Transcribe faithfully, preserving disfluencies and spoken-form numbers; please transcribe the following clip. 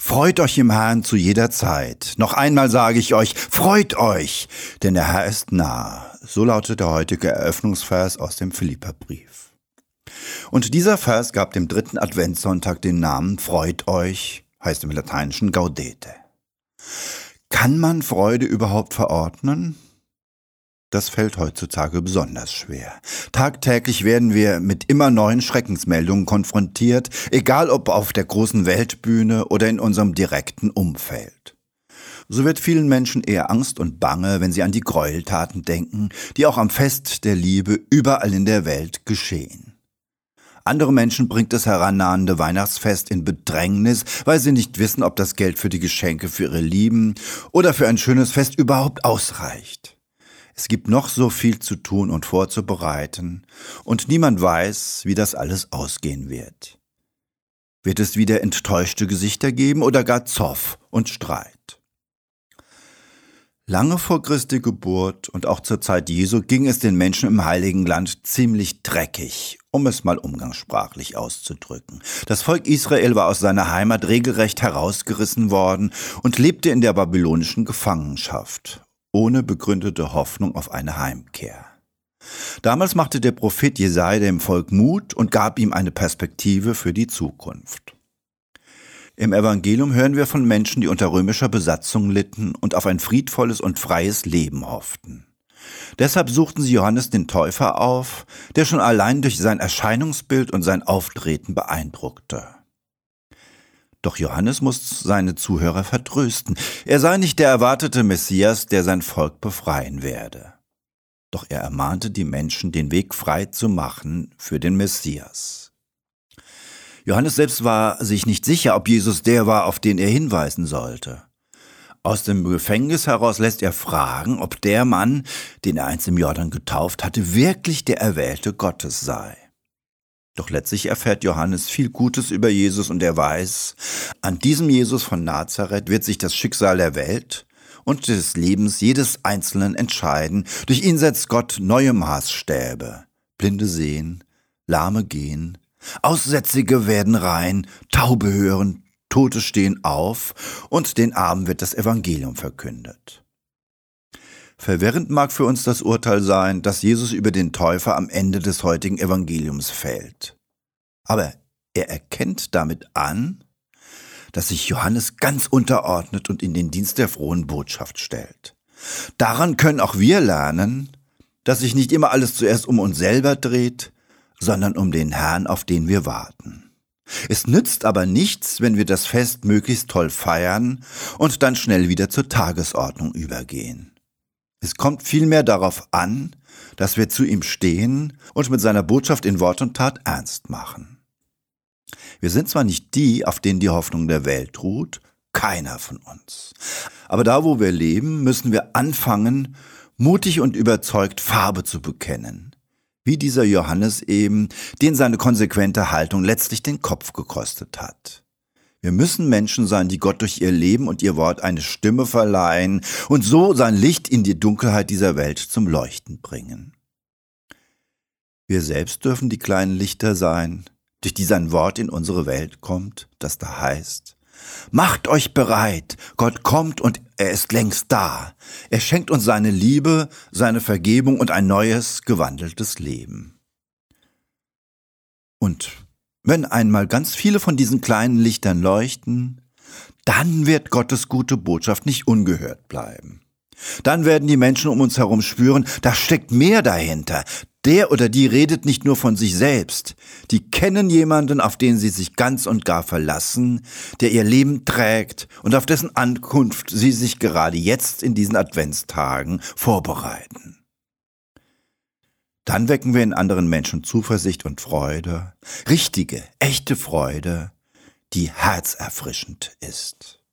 Freut euch im Herrn zu jeder Zeit. Noch einmal sage ich euch, freut euch, denn der Herr ist nah. So lautet der heutige Eröffnungsvers aus dem Philipperbrief. Und dieser Vers gab dem dritten Adventssonntag den Namen Freut euch, heißt im Lateinischen Gaudete. Kann man Freude überhaupt verordnen? Das fällt heutzutage besonders schwer. Tagtäglich werden wir mit immer neuen Schreckensmeldungen konfrontiert, egal ob auf der großen Weltbühne oder in unserem direkten Umfeld. So wird vielen Menschen eher Angst und Bange, wenn sie an die Gräueltaten denken, die auch am Fest der Liebe überall in der Welt geschehen. Andere Menschen bringt das herannahende Weihnachtsfest in Bedrängnis, weil sie nicht wissen, ob das Geld für die Geschenke für ihre Lieben oder für ein schönes Fest überhaupt ausreicht. Es gibt noch so viel zu tun und vorzubereiten, und niemand weiß, wie das alles ausgehen wird. Wird es wieder enttäuschte Gesichter geben oder gar Zoff und Streit? Lange vor Christi Geburt und auch zur Zeit Jesu ging es den Menschen im Heiligen Land ziemlich dreckig, um es mal umgangssprachlich auszudrücken. Das Volk Israel war aus seiner Heimat regelrecht herausgerissen worden und lebte in der babylonischen Gefangenschaft, ohne begründete Hoffnung auf eine Heimkehr. Damals machte der Prophet Jesaja dem Volk Mut und gab ihm eine Perspektive für die Zukunft. Im Evangelium hören wir von Menschen, die unter römischer Besatzung litten und auf ein friedvolles und freies Leben hofften. Deshalb suchten sie Johannes den Täufer auf, der schon allein durch sein Erscheinungsbild und sein Auftreten beeindruckte. Doch Johannes muss seine Zuhörer vertrösten. Er sei nicht der erwartete Messias, der sein Volk befreien werde. Doch er ermahnte die Menschen, den Weg frei zu machen für den Messias. Johannes selbst war sich nicht sicher, ob Jesus der war, auf den er hinweisen sollte. Aus dem Gefängnis heraus lässt er fragen, ob der Mann, den er einst im Jordan getauft hatte, wirklich der Erwählte Gottes sei. Doch letztlich erfährt Johannes viel Gutes über Jesus und er weiß, an diesem Jesus von Nazareth wird sich das Schicksal der Welt und des Lebens jedes Einzelnen entscheiden. Durch ihn setzt Gott neue Maßstäbe. Blinde sehen, Lahme gehen, Aussätzige werden rein, Taube hören, Tote stehen auf und den Armen wird das Evangelium verkündet. Verwirrend mag für uns das Urteil sein, dass Jesus über den Täufer am Ende des heutigen Evangeliums fällt. Aber er erkennt damit an, dass sich Johannes ganz unterordnet und in den Dienst der frohen Botschaft stellt. Daran können auch wir lernen, dass sich nicht immer alles zuerst um uns selber dreht, sondern um den Herrn, auf den wir warten. Es nützt aber nichts, wenn wir das Fest möglichst toll feiern und dann schnell wieder zur Tagesordnung übergehen. Es kommt vielmehr darauf an, dass wir zu ihm stehen und mit seiner Botschaft in Wort und Tat ernst machen. Wir sind zwar nicht die, auf denen die Hoffnung der Welt ruht, keiner von uns. Aber da, wo wir leben, müssen wir anfangen, mutig und überzeugt Farbe zu bekennen. Wie dieser Johannes eben, den seine konsequente Haltung letztlich den Kopf gekostet hat. Wir müssen Menschen sein, die Gott durch ihr Leben und ihr Wort eine Stimme verleihen und so sein Licht in die Dunkelheit dieser Welt zum Leuchten bringen. Wir selbst dürfen die kleinen Lichter sein, durch die sein Wort in unsere Welt kommt, das da heißt: Macht euch bereit, Gott kommt und er ist längst da. Er schenkt uns seine Liebe, seine Vergebung und ein neues, gewandeltes Leben. Und wenn einmal ganz viele von diesen kleinen Lichtern leuchten, dann wird Gottes gute Botschaft nicht ungehört bleiben. Dann werden die Menschen um uns herum spüren, da steckt mehr dahinter. Der oder die redet nicht nur von sich selbst. Die kennen jemanden, auf den sie sich ganz und gar verlassen, der ihr Leben trägt und auf dessen Ankunft sie sich gerade jetzt in diesen Adventstagen vorbereiten. Dann wecken wir in anderen Menschen Zuversicht und Freude, richtige, echte Freude, die herzerfrischend ist.